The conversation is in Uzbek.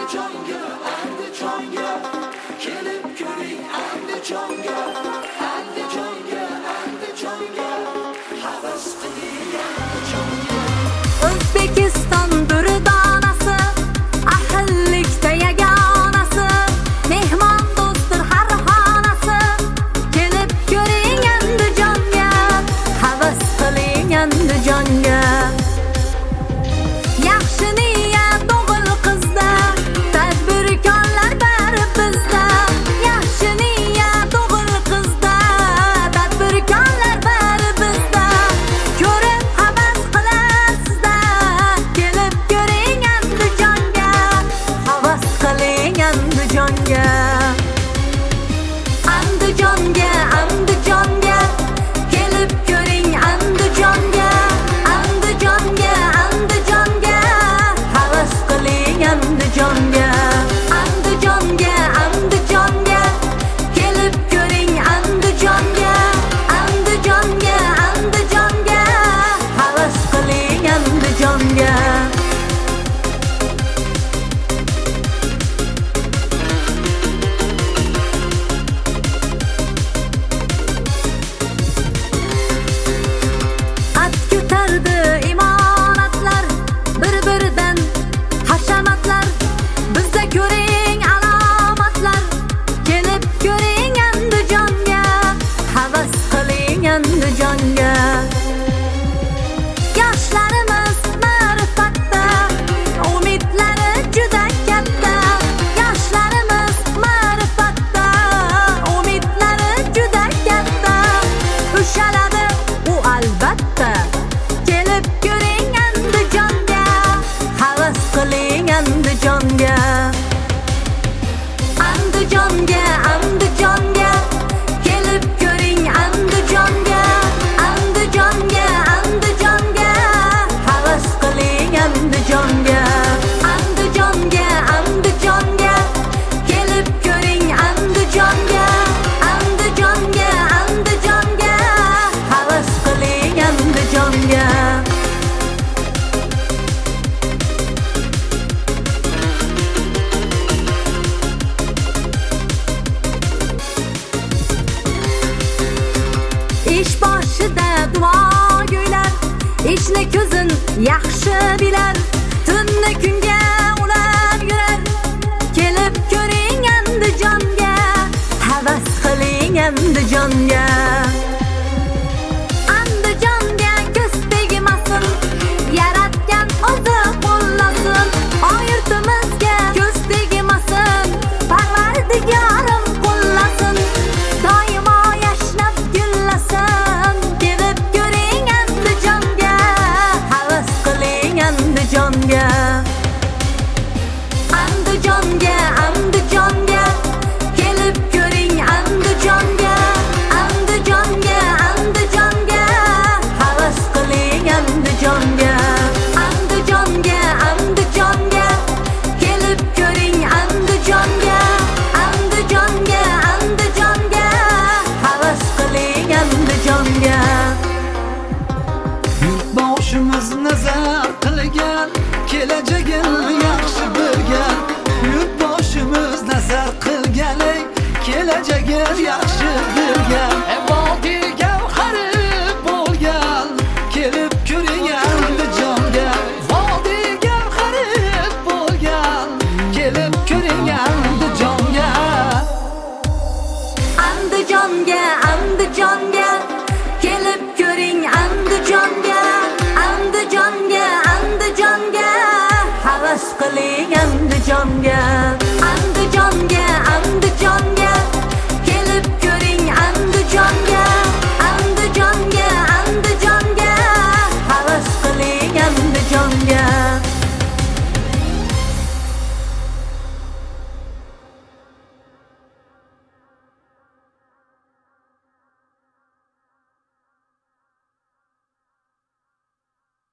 Andijonga, Andijonga, kelib ko'ring Andijonga, Andijonga, Andijonga, havas qiling Andijonga. O'zbekiston durdonasi, ahillikda yagonasi, mehmon do'stdir har xonasi. Kelib ko'ring Andijonga, havas qiling Andijonga. Yaxshi niyat o'g'il qizda, tadbirkorlar bari bizda. Yaxshi niyat o'g'il qizda, tadbirkorlar bari bizda. Ko'rib havas qilasizda, kelib ko'ring Andijonga, havas qiling Andijonga. Andijonga, Andijonga, kelib ko'ring Andijonga, Andijonga, Andijonga, havas qiling Andijonga. Andijonga, Andijonga, kelib ko'ring Andijonga, Andijonga, Andijonga, havas qiling Andijonga. At ko'tardi imoratlar, bir-biridan hashamatlar. Bizda ko'ring alomatlar, kelib ko'ring Andijonga, havas qiling Andijonga. Yoshlarimiz ma'rifatda, umidlari juda katta. Yoshlarimiz ma'rifatda, umidlari juda katta. Ushaladi u albatta, kelib ko'ring Andijonga, havas qiling Andijonga. Andijonga, Andijonga, kelib ko'ring Andijonga, Andijonga, Andijonga, havas qiling Andijonga. Andijonga, Andijonga, kelib ko'ring Andijonga, Andijonga, Andijonga, havas qiling Andijonga. Ish boshida duo go'ylar, ishni ko'zin yaxshi bilar. Tunni kunga ular yurar, kelib ko'ring Andijonga, havas qiling Andijonga. Andijonga ko'z tegmasin, yaratgan o'zi qo'llasin. Oyurtimizga ko'z tegmasin, Parvardigorim qo'llasin. Doimo yashnab gullasin, kelib ko'ring Andijonga, havas qiling Andijonga. Andijonga, Andijonga, kelib ko'ring Andijonga, Andijonga, Andijonga, havas qiling Andijonga. Andijonga, Andijonga, kelib ko'ring Andijonga, Andijonga, Andijonga, havas qiling Andijonga. Yurtboshimiz nazar qilgan, kelajagini yaxshi